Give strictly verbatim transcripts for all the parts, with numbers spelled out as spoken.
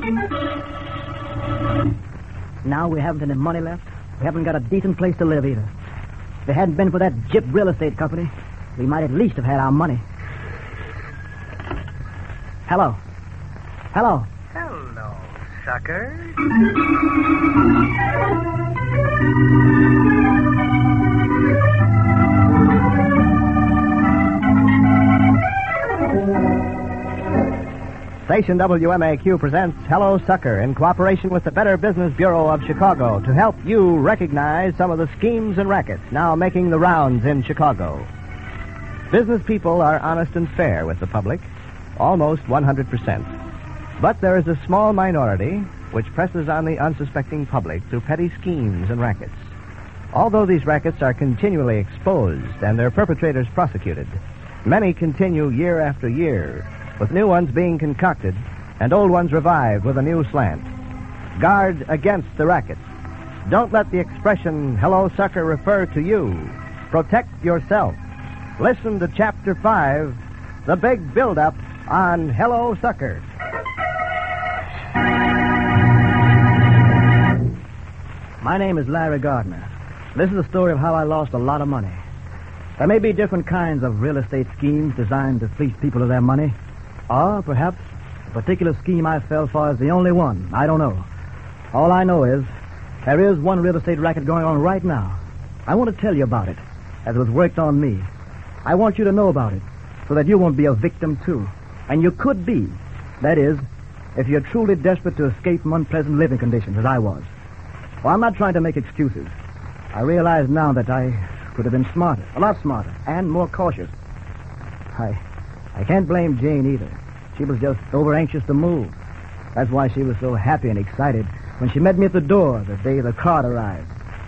Now we haven't any money left. We haven't got a decent place to live either. If it hadn't been for that Jip Real Estate Company, we might at least have had our money. Hello. Hello. Hello, sucker. Station W M A Q presents Hello, Sucker in cooperation with the Better Business Bureau of Chicago to help you recognize some of the schemes and rackets now making the rounds in Chicago. Business people are honest and fair with the public, almost one hundred percent. But there is a small minority which presses on the unsuspecting public through petty schemes and rackets. Although these rackets are continually exposed and their perpetrators prosecuted, many continue year after year, with new ones being concocted and old ones revived with a new slant. Guard against the rackets. Don't let the expression, hello, sucker, refer to you. Protect yourself. Listen to Chapter five, The Big Build-Up on Hello, Sucker. My name is Larry Gardner. This is a story of how I lost a lot of money. There may be different kinds of real estate schemes designed to fleece people of their money. Or perhaps the particular scheme I fell for is the only one. I don't know. All I know is there is one real estate racket going on right now. I want to tell you about it, as it was worked on me. I want you to know about it, so that you won't be a victim, too. And you could be. That is, if you're truly desperate to escape from unpleasant living conditions, as I was. Well, I'm not trying to make excuses. I realize now that I could have been smarter, a lot smarter, and more cautious. I... I can't blame Jane either. She was just over anxious to move. That's why she was so happy and excited when she met me at the door the day the cart arrived.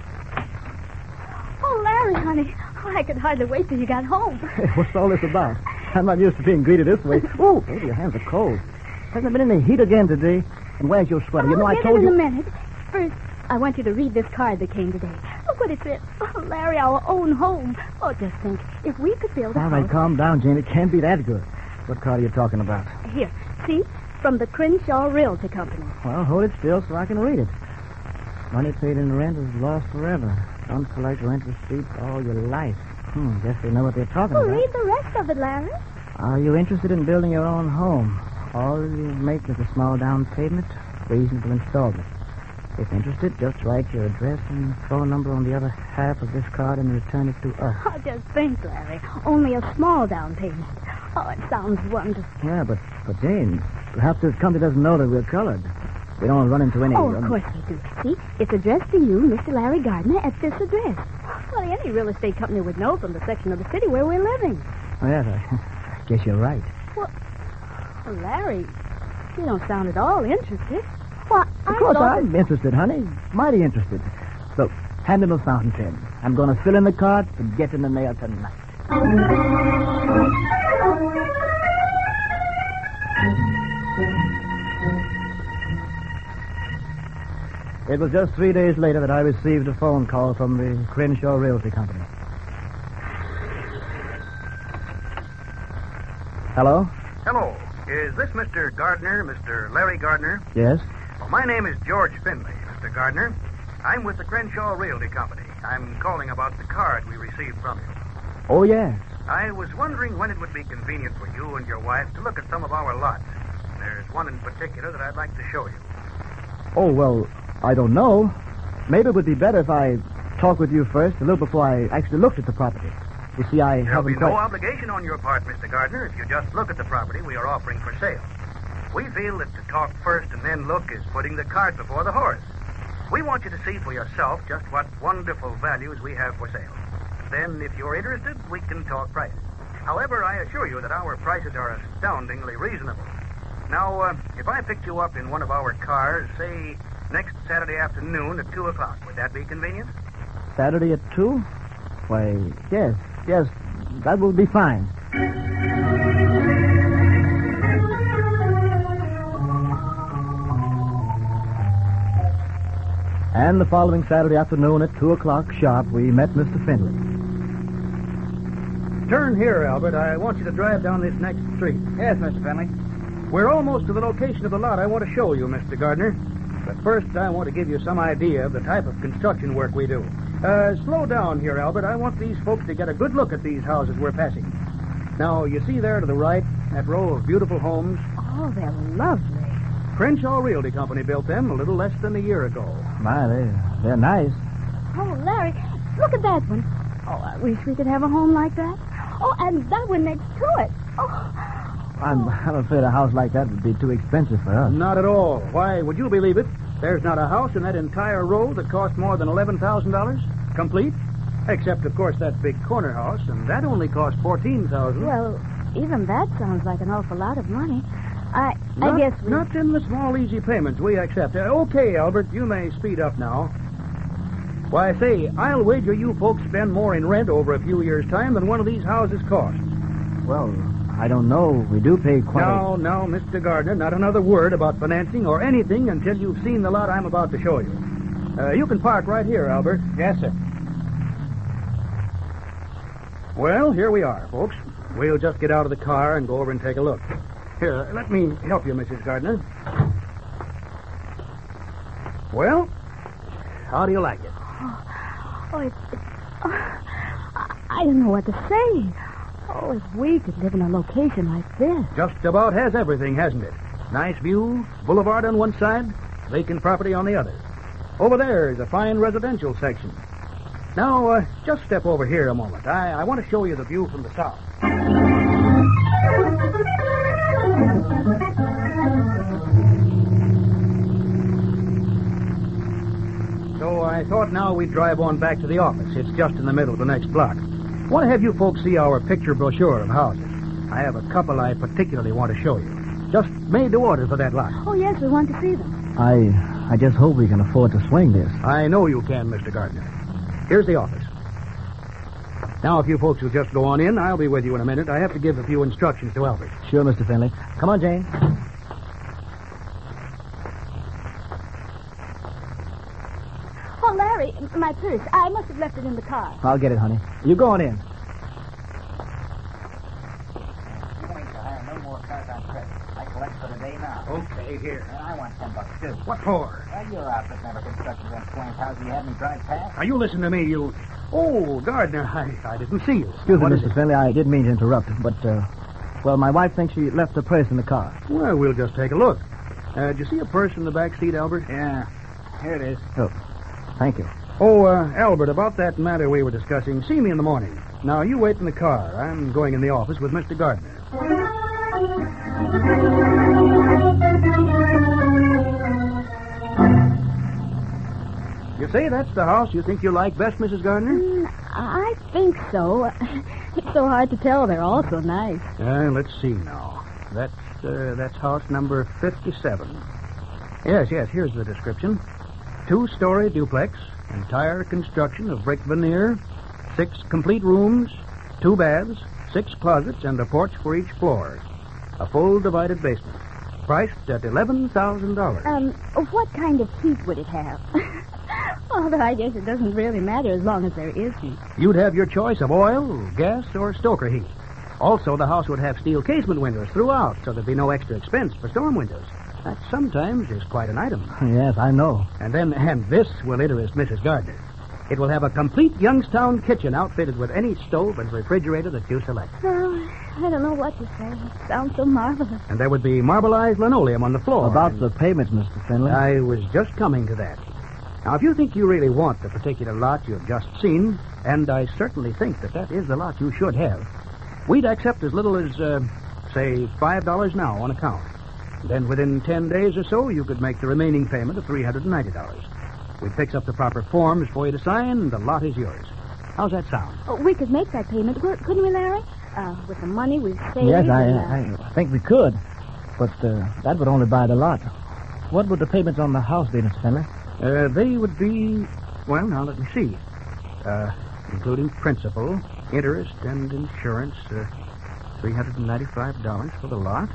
Oh, Larry, honey. Oh, I could hardly wait till you got home. Hey, what's all this about? I'm not used to being greeted this way. Oh, baby, your hands are cold. Hasn't been any heat again today. And where's your sweater? Oh, you know, I'll I get told it in you. a minute. First, I want you to read this card that came today. Look what it said. Oh, Larry, our own home. Oh, just think, if we could build a All house... right, calm down, Jane. It can't be that good. What card are you talking about? Here, see? From the Crenshaw Realty Company. Well, hold it still so I can read it. Money paid in rent is lost forever. Don't collect rent receipts all your life. Hmm, guess they know what they're talking Well, about. read the rest of it, Larry. Are you interested in building your own home? All you make is a small down payment, reasonable installment. If interested, just write your address and phone number on the other half of this card and return it to us. Oh, just think, Larry. Only a small down payment. Oh, it sounds wonderful. Yeah, but, but Jane, perhaps this company doesn't know that we're colored. We don't run into any... Oh, of um, course we do. See, it's addressed to you, Mister Larry Gardner, at this address. Well, any real estate company would know from the section of the city where we're living. Oh, yes, I, I guess you're right. Well, well, Larry, you don't sound at all interested. Well, Of course, I'm interested, honey. Mighty interested. Look, hand me the fountain pen. I'm going to fill in the card and get in the mail tonight. It was just three days later that I received a phone call from the Crenshaw Realty Company. Hello? Hello. Is this Mister Gardner, Mister Larry Gardner? Yes? Well, my name is George Finley, Mister Gardner. I'm with the Crenshaw Realty Company. I'm calling about the card we received from you. Oh, yes. I was wondering when it would be convenient for you and your wife to look at some of our lots. There's one in particular that I'd like to show you. Oh, well, I don't know. Maybe it would be better if I talked with you first, a little before I actually looked at the property. You see, I There'll be haven't no quite... obligation on your part, Mister Gardner, if you just look at the property we are offering for sale. We feel that to talk first and then look is putting the cart before the horse. We want you to see for yourself just what wonderful values we have for sale. Then, if you're interested, we can talk prices. However, I assure you that our prices are astoundingly reasonable. Now, uh, if I picked you up in one of our cars, say, next Saturday afternoon at two o'clock, would that be convenient? Saturday at two? Why, yes, yes, that will be fine. And the following Saturday afternoon at two o'clock sharp, we met Mister Finley. Turn here, Albert. I want you to drive down this next street. Yes, Mister Finley. We're almost to the location of the lot I want to show you, Mister Gardner. But first, I want to give you some idea of the type of construction work we do. Uh, slow down here, Albert. I want these folks to get a good look at these houses we're passing. Now, you see there to the right, that row of beautiful homes? Oh, they're lovely. Crenshaw Realty Company built them a little less than a year ago. My, they, they're nice. Oh, Larry, look at that one. Oh, I wish we could have a home like that. Oh, and that one next to it. Oh. I'm, I'm afraid a house like that would be too expensive for us. Not at all. Why, would you believe it? There's not a house in that entire row that cost more than eleven thousand dollars, complete. Except, of course, that big corner house, and that only cost fourteen thousand dollars. Well, even that sounds like an awful lot of money. I Not, I guess we... Not in the small, easy payments we accept. Uh, okay, Albert, you may speed up now. Why, say, I'll wager you folks spend more in rent over a few years' time than one of these houses cost. Well, I don't know. We do pay quite Now, now, Mister Gardner, not another word about financing or anything until you've seen the lot I'm about to show you. Uh, you can park right here, Albert. Yes, sir. Well, here we are, folks. We'll just get out of the car and go over and take a look. Here, let me help you, Missus Gardner. Well, how do you like it? Oh, it's... it's oh, I, I don't know what to say. Oh, if we could live in a location like this. Just about has everything, hasn't it? Nice view, boulevard on one side, vacant property on the other. Over there is a fine residential section. Now, uh, just step over here a moment. I, I want to show you the view from the south. So I thought now we'd drive on back to the office. It's just in the middle of the next block. I want to have you folks see our picture brochure of houses. I have a couple I particularly want to show you. Just made to order for that lot. Oh, yes, we want to see them. I I just hope we can afford to swing this. I know you can, Mister Gardner. Here's the office. Now, if you folks will just go on in, I'll be with you in a minute. I have to give a few instructions to Albert. Sure, Mister Finley. Come on, Jane. Oh, Larry, my purse. I must have left it in the car. I'll get it, honey. You go on in. You ain't to hire no more cars on credit. I collect for the day now. Okay, here. And I want ten bucks, too. What for? Well, your outfit never constructed them Swain's house you had me drive past. Now, you listen to me, you... Oh, Gardner, I, I didn't see you. Excuse What me, is Mister it? Finley. I didn't mean to interrupt, but, uh, well, my wife thinks she left her purse in the car. Well, we'll just take a look. Uh, did you see a purse in the back seat, Albert? Yeah. Here it is. Oh, thank you. Oh, uh, Albert, about that matter we were discussing, see me in the morning. Now, you wait in the car. I'm going in the office with Mister Gardner. You say that's the house you think you like best, Missus Gardner? Mm, I think so. It's so hard to tell. They're all so nice. Uh, let's see now. That's, uh, that's house number fifty-seven. Yes, yes, here's the description. Two-story duplex, entire construction of brick veneer, six complete rooms, two baths, six closets, and a porch for each floor. A full divided basement. Priced at eleven thousand dollars. Um, what kind of heat would it have? Although I guess it doesn't really matter as long as there is heat. You'd have your choice of oil, gas, or stoker heat. Also, the house would have steel casement windows throughout, so there'd be no extra expense for storm windows. That sometimes is quite an item. Yes, I know. And then, and this will interest Missus Gardner. It will have a complete Youngstown kitchen outfitted with any stove and refrigerator that you select. Oh, I don't know what to say. It sounds so marvelous. And there would be marbleized linoleum on the floor. About and the payments, Mister Finley. I was just coming to that. Now, if you think you really want the particular lot you've just seen, and I certainly think that that is the lot you should have, we'd accept as little as, uh, say, five dollars now on account. Then within ten days or so, you could make the remaining payment of three hundred ninety dollars. We'd fix up the proper forms for you to sign, and the lot is yours. How's that sound? Oh, we could make that payment, couldn't we, Larry? Uh, with the money we've saved. Yes, I, and, uh... I think we could. But uh, that would only buy the lot. What would the payments on the house be, Mister Finley? Uh, they would be, well, now let me see. Uh, including principal, interest, and insurance, uh, three hundred ninety-five dollars for the lot.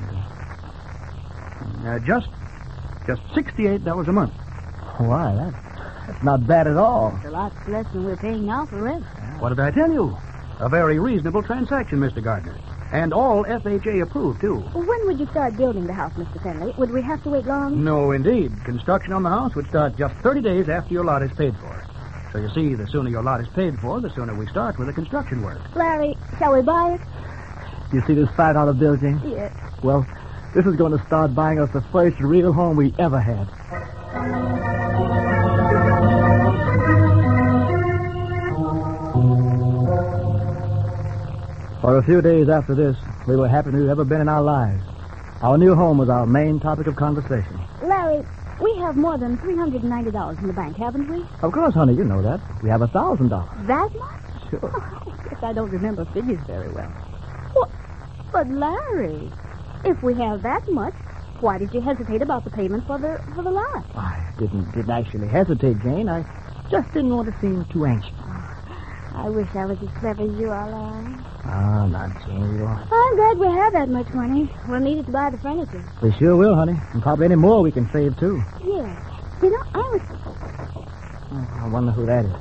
Uh, uh, just, just sixty-eight dollars a month. Why, that, that's not bad at all. It's a lot less than we're paying now for rent. What did I tell you? A very reasonable transaction, Mister Gardner. And all F H A approved, too. When would you start building the house, Mister Finley? Would we have to wait long? No, indeed. Construction on the house would start just thirty days after your lot is paid for. So you see, the sooner your lot is paid for, the sooner we start with the construction work. Larry, shall we buy it? You see this five dollar bill, Jane? Yes. Well, this is going to start buying us the first real home we ever had. For a few days after this, we were happier than we've ever been in our lives. Our new home was our main topic of conversation. Larry, we have more than three hundred ninety dollars in the bank, haven't we? Of course, honey, you know that. We have a thousand dollars. That much? Sure. Oh, I guess I don't remember figures very well. What? But, Larry, if we have that much, why did you hesitate about the payment for the for the lot? I didn't didn't actually hesitate, Jane. I just didn't want to seem too anxious. I wish I was as clever as you are, Larry. Ah, not Jane. You are. I'm glad we have that much money. We'll need it to buy the furniture. We sure will, honey. And probably any more we can save, too. Yes. You know, I was... Oh, I wonder who that is.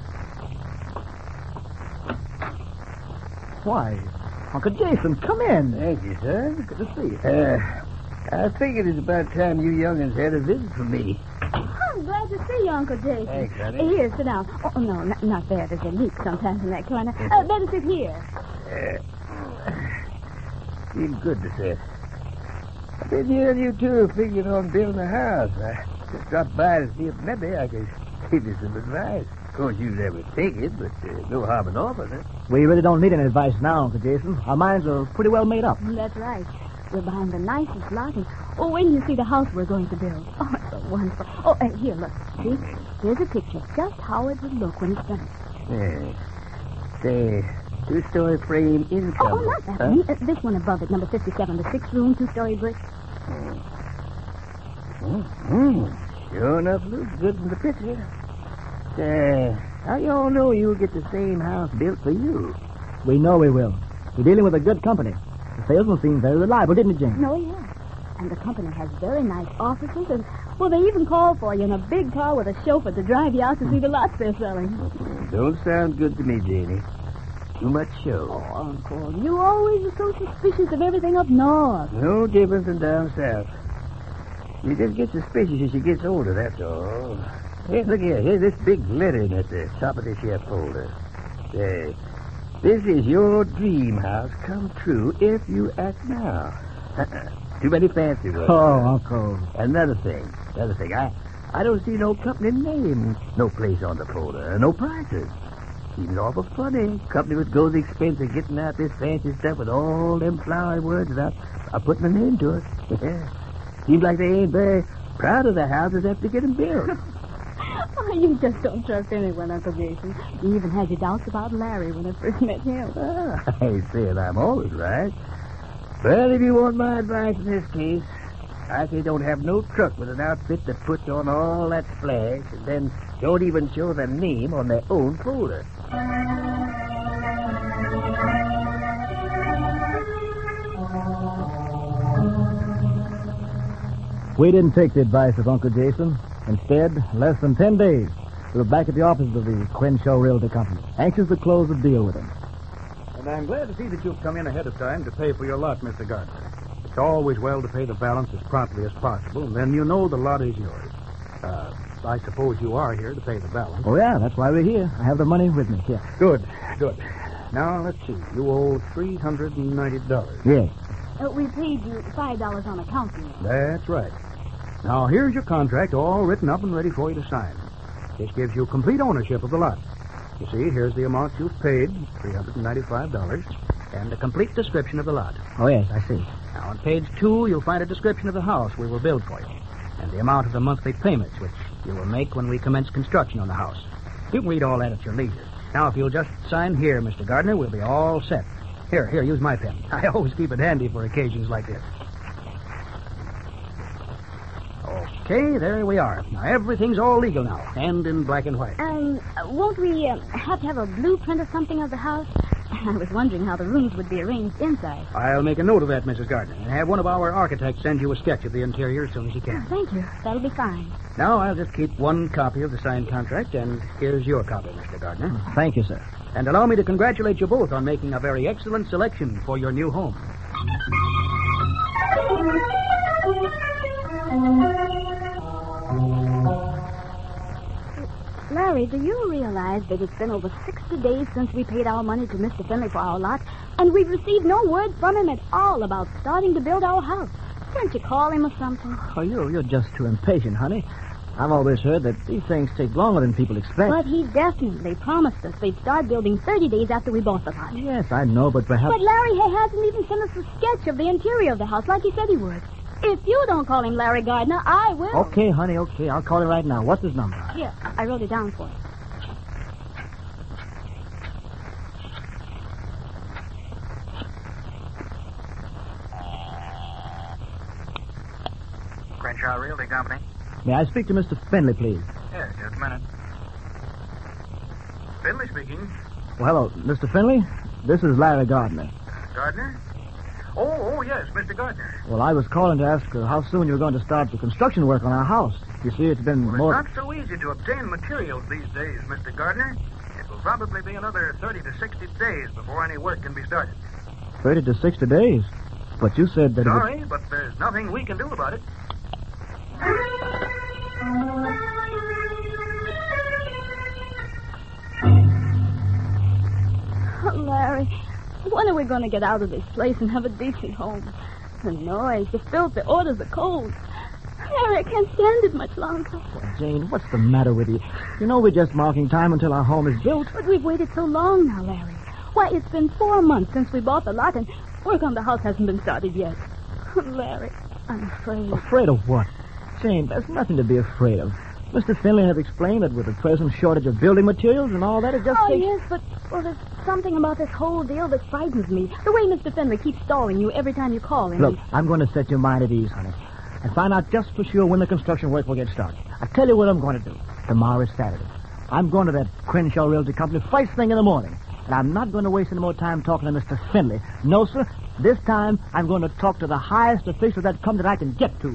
Why, Uncle Jason, come in. Thank you, son. Good to see you. Uh, I figured it's about time you young'uns had a visit from me. I'm glad to see you, Uncle Jason. Thanks, honey. Here, sit down. Oh, no, not, not there. There's a leak sometimes in that corner. Uh, better sit here. Uh, feel good to sit. I've been hearing you two figuring on building a house. I just dropped by to see if maybe I could give you some advice. Of course, you never take it, but uh, no harm in offering it. We really don't need any advice now, Uncle Jason. Our minds are pretty well made up. That's right. We're buying the nicest lot. And, oh, when you see the house we're going to build. Oh, it's so wonderful. Oh, uh, here, look. See? Here's a picture of just how it would look when it's finished. Yeah. Say, two-story frame income. Oh, oh, not that huh? one. Uh, this one above it, number fifty-seven, the six-room, two-story brick. Mm-hmm. Sure enough looks good in the picture. Uh, how you all know you'll get the same house built for you? We know we will. We're dealing with a good company. The salesman seemed very reliable, didn't he, Jane? No, yes. And the company has very nice offices, and, well, they even call for you in a big car with a chauffeur to drive you out to see the lots they're selling. Don't sound good to me, Janie. Too much show. Oh, Uncle, you always are so suspicious of everything up north. No different than down south. You just get suspicious as you get older, that's all. Hey, look here. Here's this big lettering at the top of this here folder. Say, this is your dream house come true if you act now. Too many fancy words. Oh, Uncle. Another thing. Another thing. I, I don't see no company name, no place on the folder, no prices. Seems awful funny. Company would go the expense of getting out this fancy stuff with all them flowery words without uh, putting a name to it. Seems like they ain't very proud of the houses after they get them built. Oh, you just don't trust anyone, Uncle Jason. You even had your doubts about Larry when I first met him. Ah, I ain't saying I'm always right. Well, if you want my advice in this case, I say don't have no truck with an outfit that puts on all that flash and then don't even show their name on their own folder. We didn't take the advice of Uncle Jason. Instead, less than ten days, we were back at the offices of the Crenshaw Realty Company, anxious to close the deal with him. And I'm glad to see that you've come in ahead of time to pay for your lot, Mister Gardner. It's always well to pay the balance as promptly as possible, and then you know the lot is yours. Uh, I suppose you are here to pay the balance. Oh, yeah, that's why we're here. I have the money with me. Here. Good, good. Now, let's see. You owe three hundred ninety dollars. Yes. Uh, we paid you five dollars on account, you know. That's right. Now, here's your contract all written up and ready for you to sign. This gives you complete ownership of the lot. You see, here's the amount you've paid, three hundred ninety-five dollars, and a complete description of the lot. Oh, yes, I see. Now, on page two, you'll find a description of the house we will build for you, and the amount of the monthly payments which you will make when we commence construction on the house. You can read all that at your leisure. Now, if you'll just sign here, Mister Gardner, we'll be all set. Here, here, use my pen. I always keep it handy for occasions like this. Okay, there we are. Now, everything's all legal now, and in black and white. Um, won't we uh, have to have a blueprint or something of the house? I was wondering how the rooms would be arranged inside. I'll make a note of that, Missus Gardner, and have one of our architects send you a sketch of the interior as soon as he can. Oh, thank you. That'll be fine. Now, I'll just keep one copy of the signed contract, and here's your copy, Mister Gardner. Thank you, sir. And allow me to congratulate you both on making a very excellent selection for your new home. Larry, do you realize that it's been over sixty days since we paid our money to Mister Finley for our lot, and we've received no word from him at all about starting to build our house? Can't you call him or something? Oh, you're, you're just too impatient, honey. I've always heard that these things take longer than people expect. But he definitely promised us they'd start building thirty days after we bought the lot. Yes, I know, but perhaps... But Larry he hasn't even sent us a sketch of the interior of the house like he said he would. If you don't call him Larry Gardner, I will. Okay, honey, okay. I'll call him right now. What's his number? Here, I wrote it down for you. Crenshaw Realty Company. May I speak to Mister Finley, please? Yes, just a minute. Finley speaking. Well, hello, Mister Finley. This is Larry Gardner. Gardner? Oh, oh, yes, Mister Gardner. Well, I was calling to ask uh, how soon you were going to start the construction work on our house. You see, it's been Well, more... it's not so easy to obtain materials these days, Mister Gardner. It will probably be another thirty to sixty days before any work can be started. thirty to sixty days. But you said that... Sorry, It was... but there's nothing we can do about it. Oh, Larry, when are we going to get out of this place and have a decent home? The noise, the filth, the odors, the cold. Larry, I can't stand it much longer. Well, Jane, what's the matter with you? You know we're just marking time until our home is built. But we've waited so long now, Larry. Why, it's been four months since we bought the lot, and work on the house hasn't been started yet. Oh, Larry, I'm afraid. Afraid of what? Jane, there's nothing to be afraid of. Mister Finley has explained that with the present shortage of building materials and all that, it just Oh, takes... yes, but, well, there's something about this whole deal that frightens me. The way Mister Finley keeps stalling you every time you call him. Look, I'm going to set your mind at ease, honey, and find out just for sure when the construction work will get started. I'll tell you what I'm going to do. Tomorrow is Saturday. I'm going to that Crenshaw Realty Company first thing in the morning, and I'm not going to waste any more time talking to Mister Finley. No, sir. This time, I'm going to talk to the highest official of that company that I can get to.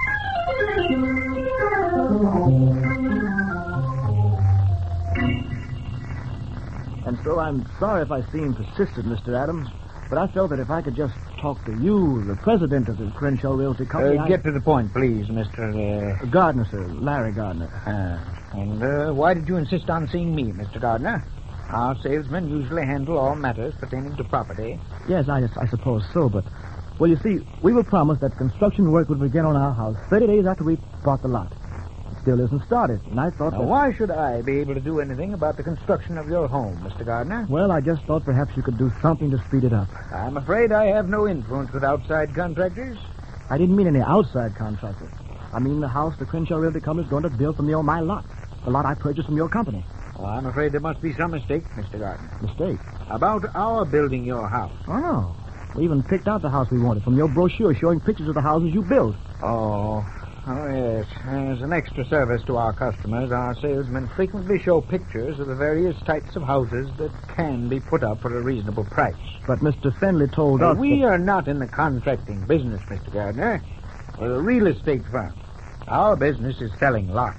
And so I'm sorry if I seem persistent, Mister Adams, but I felt that if I could just talk to you, the president of the Crenshaw Realty Company... Uh, get to the point, please, Mister Uh... Gardner, sir. Larry Gardner. Uh, and uh, why did you insist on seeing me, Mister Gardner? Our salesmen usually handle all matters pertaining to property. Yes, I, I suppose so, but... Well, you see, we were promised that construction work would begin on our house thirty days after we bought the lot. It still isn't started, and I thought Now, that... why should I be able to do anything about the construction of your home, Mister Gardner? Well, I just thought perhaps you could do something to speed it up. I'm afraid I have no influence with outside contractors. I didn't mean any outside contractor. I mean the house the Crenshaw Realty Company is going to build from the, my lot. The lot I purchased from your company. Well, I'm afraid there must be some mistake, Mister Gardner. Mistake? About our building your house. Oh, no. We even picked out the house we wanted from your brochure showing pictures of the houses you built. Oh, oh yes. As an extra service to our customers, our salesmen frequently show pictures of the various types of houses that can be put up for a reasonable price. But Mister Finley told Uh, us we that... are not in the contracting business, Mister Gardner. We're a real estate firm. Our business is selling lots.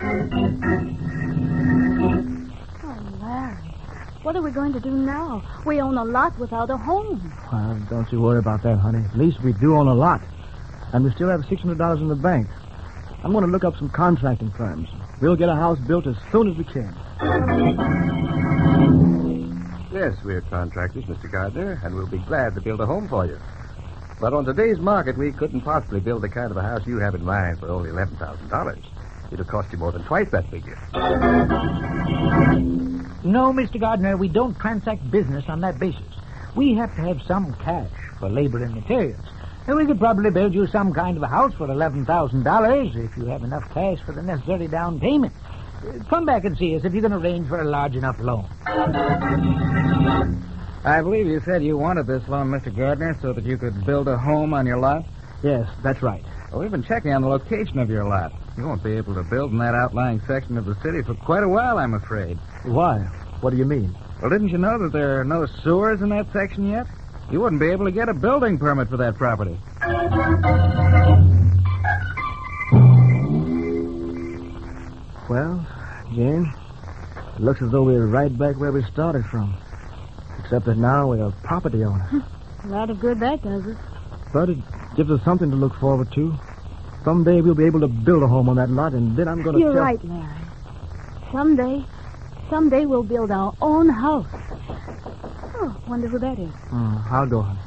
Oh, Larry, what are we going to do now? We own a lot without a home. Well, don't you worry about that, honey. At least we do own a lot. And we still have six hundred dollars in the bank. I'm going to look up some contracting firms. We'll get a house built as soon as we can. Yes, we're contractors, Mister Gardner, and we'll be glad to build a home for you. But on today's market, we couldn't possibly build the kind of a house you have in mind for only eleven thousand dollars. It'll cost you more than twice that figure. No, Mister Gardner, we don't transact business on that basis. We have to have some cash for labor and materials. And we could probably build you some kind of a house for eleven thousand dollars if you have enough cash for the necessary down payment. Uh, come back and see us if you can arrange for a large enough loan. I believe you said you wanted this loan, Mister Gardner, so that you could build a home on your lot? Yes, that's right. Well, we've been checking on the location of your lot. You won't be able to build in that outlying section of the city for quite a while, I'm afraid. Why? What do you mean? Well, didn't you know that there are no sewers in that section yet? You wouldn't be able to get a building permit for that property. Well, Jane, it looks as though we're right back where we started from. Except that now we're property owners. A lot of good that does us. But it gives us something to look forward to. Someday we'll be able to build a home on that lot, and then I'm going to You're tell... right, Larry. Someday, someday we'll build our own house. Oh, wonder who that is. Oh, I'll go, honey.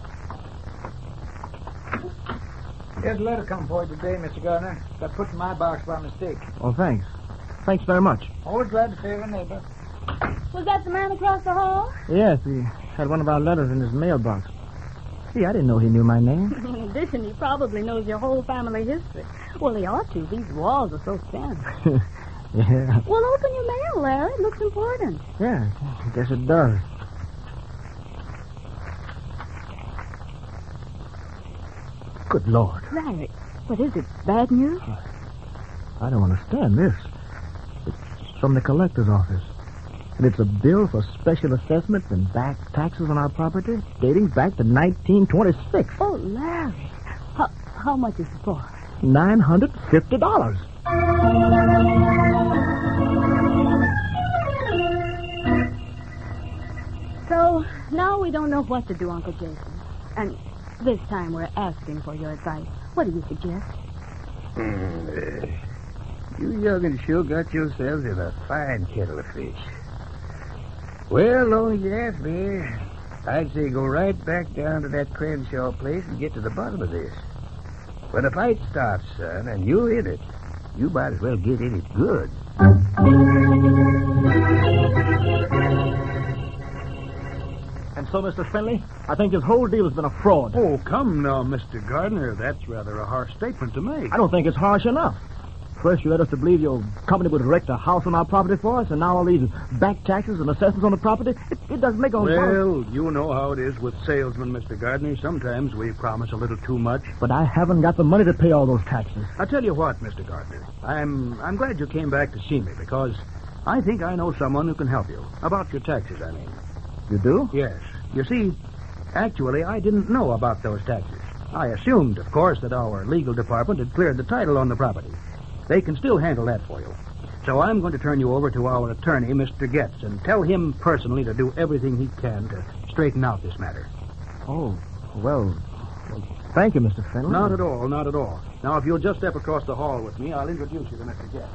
Here's a letter come for you today, Mister Gardner. Got put in my box by mistake. Oh, thanks. Thanks very much. Always glad to save a neighbor. Was that the man across the hall? Yes, he had one of our letters in his mailbox. Gee, I didn't know he knew my name. In addition, he probably knows your whole family history. Well, he ought to. These walls are so thin. Yeah. Well, open your mail, Larry. It looks important. Yeah, I guess it does. Good Lord. Larry, what is it? Bad news? I don't understand this. It's from the collector's office. And it's a bill for special assessments and back taxes on our property dating back to nineteen twenty-six. Oh, Larry. How, how much is it for? nine hundred fifty dollars. So, now we don't know what to do, Uncle Jason. And this time we're asking for your advice. What do you suggest? Hmm, uh, you young'uns sure got yourselves in a fine kettle of fish. Well, long as you ask me, I'd say go right back down to that Crenshaw place and get to the bottom of this. When a fight starts, son, and you're in it, you might as well get in it good. And so, Mister Finley, I think this whole deal has been a fraud. Oh, come now, Mister Gardner. That's rather a harsh statement to make. I don't think it's harsh enough. First, you led us to believe your company would erect a house on our property for us, and now all these back taxes and assessments on the property, it, it doesn't make a... Well, you know how it is with salesmen, Mister Gardner. Sometimes we promise a little too much. But I haven't got the money to pay all those taxes. I'll tell you what, Mister Gardner. I'm I'm glad you came back to see me, because I think I know someone who can help you. About your taxes, I mean. You do? Yes. You see, actually, I didn't know about those taxes. I assumed, of course, that our legal department had cleared the title on the property. They can still handle that for you. So I'm going to turn you over to our attorney, Mister Getz, and tell him personally to do everything he can to straighten out this matter. Oh, well, well thank you, Mister Finley. Not at all, not at all. Now, if you'll just step across the hall with me, I'll introduce you to Mister Getz.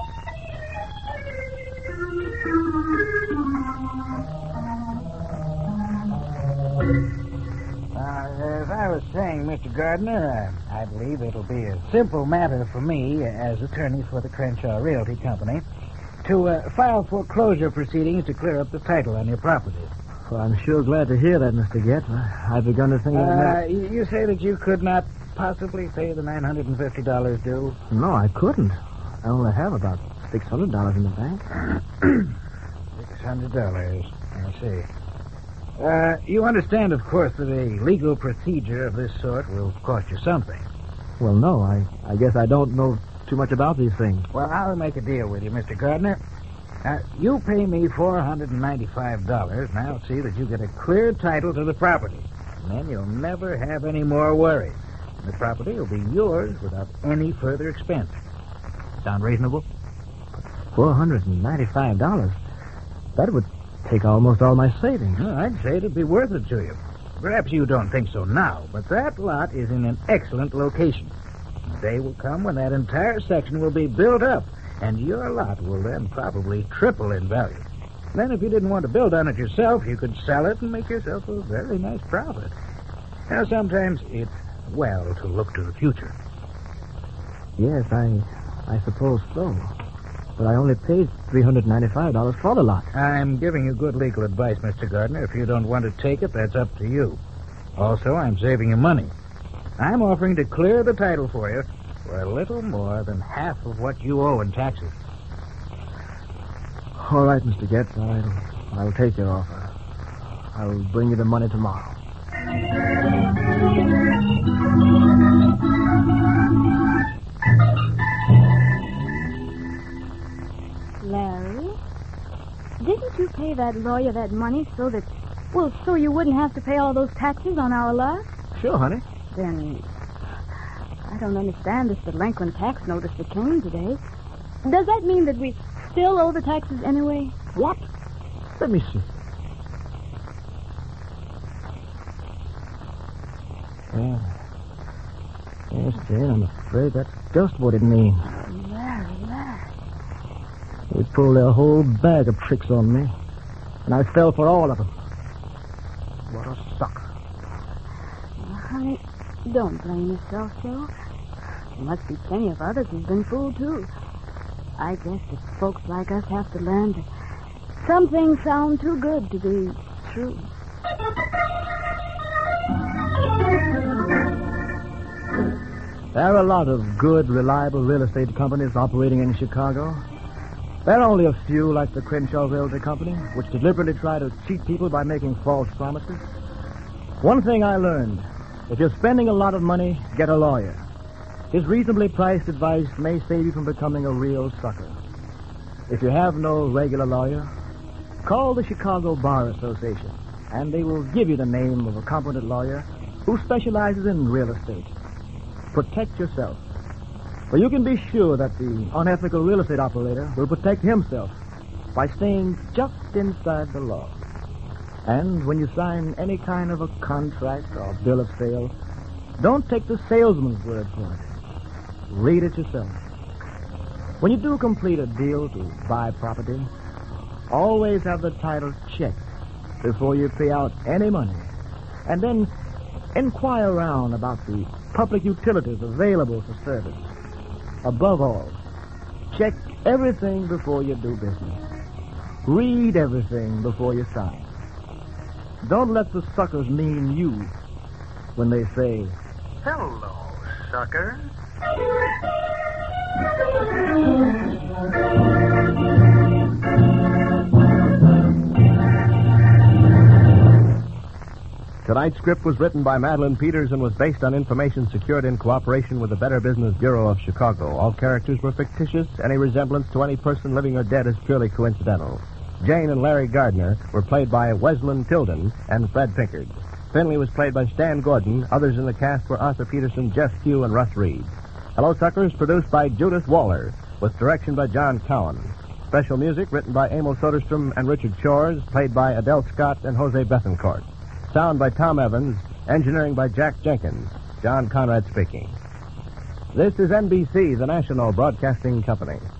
Uh, as I was saying, Mister Gardner, uh, I believe it'll be a simple matter for me, as attorney for the Crenshaw Realty Company, to uh, file foreclosure proceedings to clear up the title on your property. Well, I'm sure glad to hear that, Mister Getz. I, I've begun to think... Uh, that... you, you say that you could not possibly pay the nine hundred fifty dollars due? No, I couldn't. I only have about six hundred dollars in the bank. six hundred dollars. I see. Uh, you understand, of course, that a legal procedure of this sort will cost you something. Well, no, I, I guess I don't know too much about these things. Well, I'll make a deal with you, Mister Gardner. Uh, you pay me four hundred ninety-five dollars, and I'll see that you get a clear title to the property. And then you'll never have any more worries. The property will be yours without any further expense. Sound reasonable? four hundred ninety-five dollars? That would take almost all my savings. Well, I'd say it'd be worth it to you. Perhaps you don't think so now, but that lot is in an excellent location. The day will come when that entire section will be built up, and your lot will then probably triple in value. Then, if you didn't want to build on it yourself, you could sell it and make yourself a very nice profit. Now, sometimes it's well to look to the future. Yes, I, I suppose so. But I only paid three hundred ninety-five dollars for the lot. I'm giving you good legal advice, Mister Gardner. If you don't want to take it, that's up to you. Also, I'm saving you money. I'm offering to clear the title for you for a little more than half of what you owe in taxes. All right, Mister Getz, I'll, I'll take your offer. I'll bring you the money tomorrow. Larry, didn't you pay that lawyer that money so that, well, so you wouldn't have to pay all those taxes on our lot? Sure, honey. Then, I don't understand this delinquent tax notice that came today. Does that mean that we still owe the taxes anyway? What? Let me see. Yeah. Yes, Jane, I'm afraid that's just what it means. Oh, Larry, Larry. They pulled their whole bag of tricks on me, and I fell for all of them. What a sucker. Well, honey, don't blame yourself, Joe. There must be plenty of others who've been fooled, too. I guess that folks like us have to learn that some things sound too good to be true. There are a lot of good, reliable real estate companies operating in Chicago. There are only a few, like the Crenshaw Realty Company, which deliberately try to cheat people by making false promises. One thing I learned, if you're spending a lot of money, get a lawyer. His reasonably priced advice may save you from becoming a real sucker. If you have no regular lawyer, call the Chicago Bar Association, and they will give you the name of a competent lawyer who specializes in real estate. Protect yourself. For you can be sure that the unethical real estate operator will protect himself by staying just inside the law. And when you sign any kind of a contract or bill of sale, don't take the salesman's word for it. Read it yourself. When you do complete a deal to buy property, always have the title checked before you pay out any money. And then inquire around about the public utilities available for service. Above all, check everything before you do business. Read everything before you sign. Don't let the suckers mean you when they say, Hello, sucker. Tonight's script was written by Madeline Peters and was based on information secured in cooperation with the Better Business Bureau of Chicago. All characters were fictitious. Any resemblance to any person living or dead is purely coincidental. Jane and Larry Gardner were played by Wesleyan Tilden and Fred Pinkard. Finley was played by Stan Gordon. Others in the cast were Arthur Peterson, Jeff Hugh, and Russ Reed. Hello, Suckers, produced by Judith Waller, with direction by John Cowan. Special music written by Emil Soderstrom and Richard Shores, played by Adele Scott and Jose Bethencourt. Sound by Tom Evans, engineering by Jack Jenkins. John Conrad speaking. This is N B C, the national broadcasting company.